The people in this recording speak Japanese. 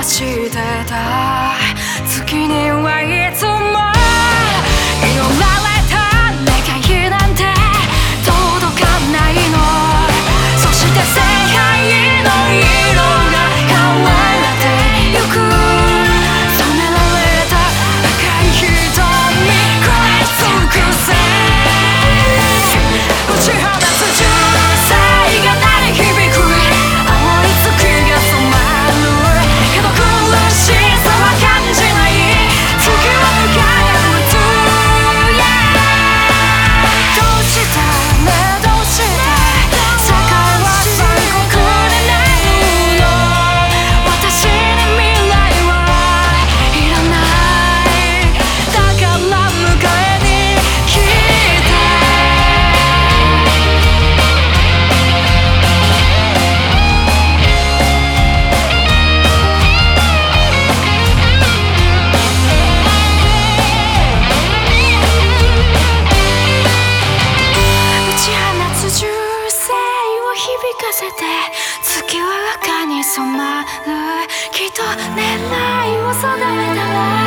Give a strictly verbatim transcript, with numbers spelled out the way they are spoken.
はしてた。月にはいつも祈られた願いなんて届かないの。そして世界の色が変わってゆく。染められた赤い瞳食らい尽くせ。打ち放つ銃声が鳴り響く。青い月が染まるけど苦しさは感じない。月は輝く Yeah どうしたねどうして世界は残酷になるの。私に未来はいらない。だから迎えに来て。打ち放つ銃声を響かせて月は赤に染まる。きっと狙いを定めたら